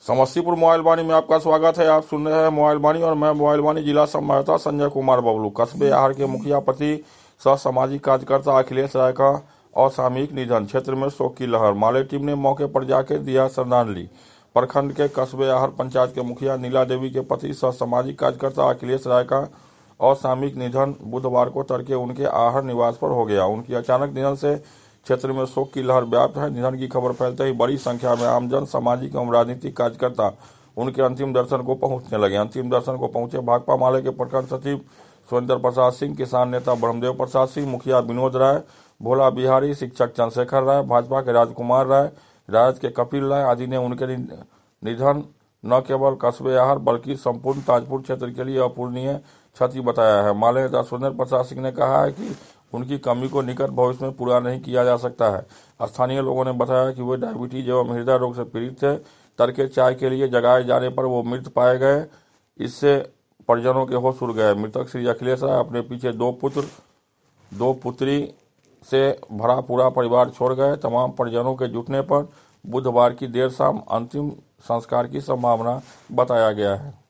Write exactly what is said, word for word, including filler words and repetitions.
Samastipur mobile वाणी में आपका स्वागत है। आप सुन रहे हैं मोबाइल वाणी और मैं मोबाइल वाणी जिला संवाददाता संजय कुमार बबलू। कस्बे आहर के मुखिया पति सह सामाजिक कार्यकर्ता अखिलेश राय का असामयिक निधन, क्षेत्र में शोक की लहर। माले टीम ने मौके पर जाकर दिया श्रद्धांजलि। प्रखंड के कस्बे आहर पंचायत के मुखिया नीला देवी के पति सह सामाजिक कार्यकर्ता अखिलेश राय का असामयिक निधन बुधवार को तड़के उनके आहर निवास पर हो गया। उनकी अचानक निधन से क्षेत्र में शोक की लहर व्याप्त है। निधन की खबर फैलते ही बड़ी संख्या में आमजन, सामाजिक एवं राजनीतिक कार्यकर्ता उनके अंतिम दर्शन को पहुंचने लगे। अंतिम दर्शन को पहुंचे भाकपा माले के प्रखंड सचिव सुरेंद्र प्रसाद सिंह, किसान नेता ब्रह्मदेव प्रसाद सिंह, मुखिया विनोद राय, भोला बिहारी, शिक्षक चंद्रशेखर राय, भाजपा के राजकुमार राय, राजद के कपिल राय आदि ने उनके निधन न केवल कस्बे आहर बल्कि संपूर्ण ताजपुर क्षेत्र के लिए अपूरणीय क्षति बताया है। माले नेता सुरेंद्र प्रसाद सिंह ने कहा है कि उनकी कमी को निकट भविष्य में पूरा नहीं किया जा सकता है। स्थानीय लोगों ने बताया कि वे डायबिटीज एवं हृदय रोग से पीड़ित थे। तड़के चाय के लिए जगाए जाने पर वो मृत पाए गए। इससे परिजनों के होश उड़ गए। मृतक श्री अखिलेश राय अपने पीछे दो पुत्र दो पुत्री से भरा पूरा परिवार छोड़ गए। तमाम परिजनों के जुटने पर बुधवार की देर शाम अंतिम संस्कार की संभावना बताया गया है।